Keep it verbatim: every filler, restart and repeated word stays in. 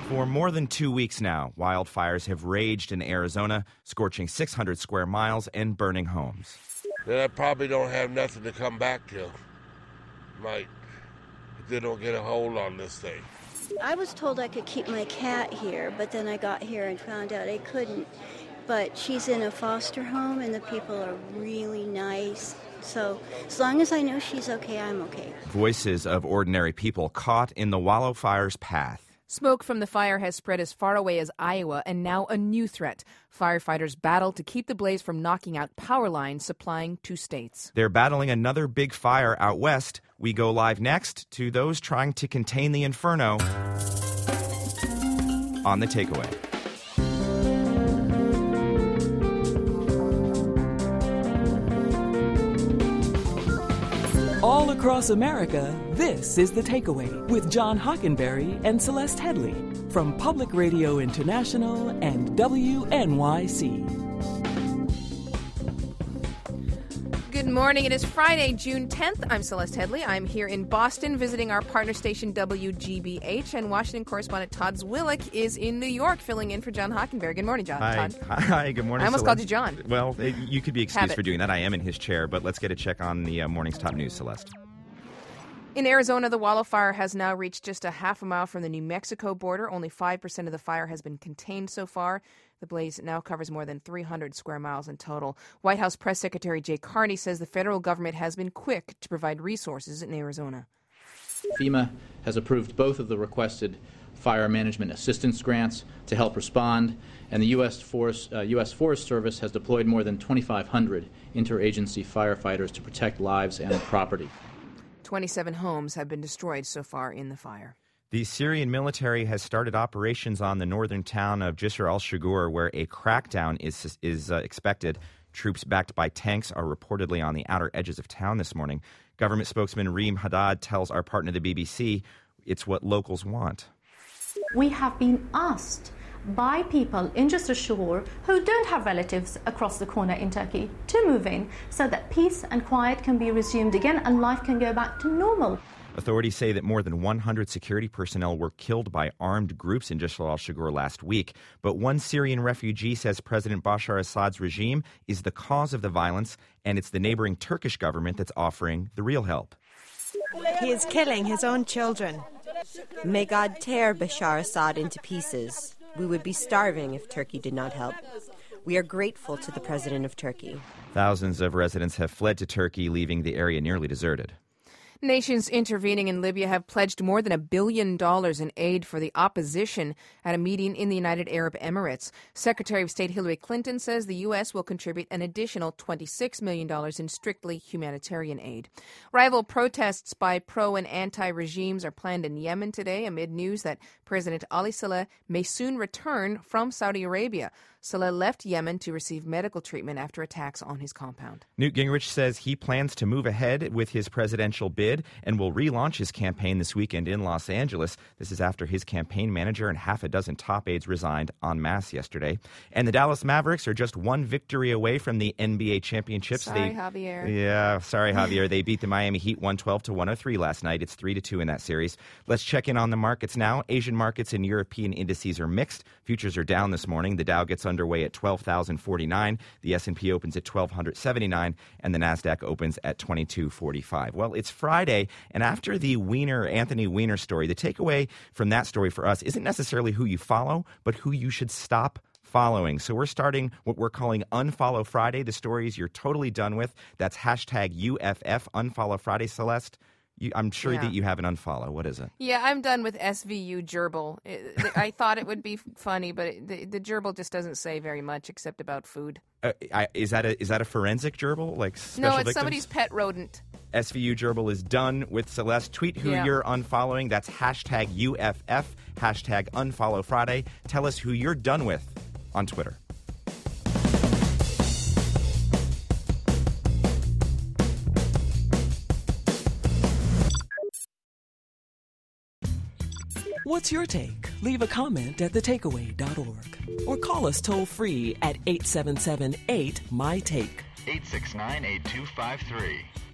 For more than two weeks now, wildfires have raged in Arizona, scorching six hundred square miles and burning homes. Then I probably don't have nothing to come back to. Might, if they don't get a hold on this thing. I was told I could keep my cat here, but then I got here and found out I couldn't. But she's in a foster home, and the people are really nice. So as long as I know she's okay, I'm okay. Voices of ordinary people caught in the Wallow Fire's path. Smoke from the fire has spread as far away as Iowa, and now a new threat. Firefighters battle to keep the blaze from knocking out power lines supplying two states. They're battling another big fire out west. We go live next to those trying to contain the inferno on The Takeaway. All across America, this is The Takeaway with John Hockenberry and Celeste Headley from Public Radio International and W N Y C. Good morning. It is Friday, June tenth. I'm Celeste Headley. I'm here in Boston visiting our partner station W G B H, and Washington correspondent Todd Zwillich is in New York filling in for John Hockenberry. Good morning, John. Hi. Todd. Hi, good morning, I almost Celeste. called you John. Well, you could be excused Habit. for doing that. I am in his chair, but let's get a check on the uh, morning's top news, Celeste. In Arizona, the Wallow Fire has now reached just a half a mile from the New Mexico border. Only five percent of the fire has been contained so far. The blaze now covers more than three hundred square miles in total. White House Press Secretary Jay Carney says the federal government has been quick to provide resources in Arizona. FEMA has approved both of the requested fire management assistance grants to help respond, and the U S. Forest, uh, U S. Forest Service has deployed more than twenty-five hundred interagency firefighters to protect lives and property. twenty-seven homes have been destroyed so far in the fire. The Syrian military has started operations on the northern town of Jisr al-Shugur, where a crackdown is is uh, expected. Troops backed by tanks are reportedly on the outer edges of town this morning. Government spokesman Reem Haddad tells our partner, the B B C, it's what locals want. We have been asked by people in Jisr al-Shugur who don't have relatives across the corner in Turkey to move in so that peace and quiet can be resumed again and life can go back to normal. Authorities say that more than one hundred security personnel were killed by armed groups in Jisr al-Shugur last week. But one Syrian refugee says President Bashar Assad's regime is the cause of the violence, and it's the neighboring Turkish government that's offering the real help. He is killing his own children. May God tear Bashar Assad into pieces. We would be starving if Turkey did not help. We are grateful to the president of Turkey. Thousands of residents have fled to Turkey, leaving the area nearly deserted. Nations intervening in Libya have pledged more than a billion dollars in aid for the opposition at a meeting in the United Arab Emirates. Secretary of State Hillary Clinton says the U S will contribute an additional twenty-six million dollars in strictly humanitarian aid. Rival protests by pro- and anti-regimes are planned in Yemen today amid news that President Ali Saleh may soon return from Saudi Arabia. Saleh left Yemen to receive medical treatment after attacks on his compound. Newt Gingrich says he plans to move ahead with his presidential bid and will relaunch his campaign this weekend in Los Angeles. This is after his campaign manager and half a dozen top aides resigned en masse yesterday. And the Dallas Mavericks are just one victory away from the N B A championships. Sorry, they, Javier. Yeah, sorry, Javier. They beat the Miami Heat one twelve to one oh three last night. It's three to two in that series. Let's check in on the markets now. Asian markets and European indices are mixed. Futures are down this morning. The Dow gets underway at twelve thousand forty-nine. The S and P opens at twelve seventy-nine, and the Nasdaq opens at twenty-two forty-five. Well, it's Friday, and after the Weiner, Anthony Weiner story, the takeaway from that story for us isn't necessarily who you follow, but who you should stop following. So we're starting what we're calling Unfollow Friday. The stories you're totally done with. That's hashtag U F F, Unfollow Friday. Celeste, You, I'm sure Yeah. that you have an unfollow. What is it? Yeah, I'm done with S V U gerbil. It, I thought it would be funny, but it, the, the gerbil just doesn't say very much except about food. Uh, I, is that a is that a forensic gerbil? Like special No, it's victims? somebody's pet rodent. S V U gerbil is done with Celeste. Tweet who Yeah. you're unfollowing. That's hashtag U F F, hashtag Unfollow Friday. Tell us who you're done with on Twitter. What's your take? Leave a comment at the takeaway dot org or call us toll free at eight seven seven eight, M Y Take. eight six nine, eight two five three.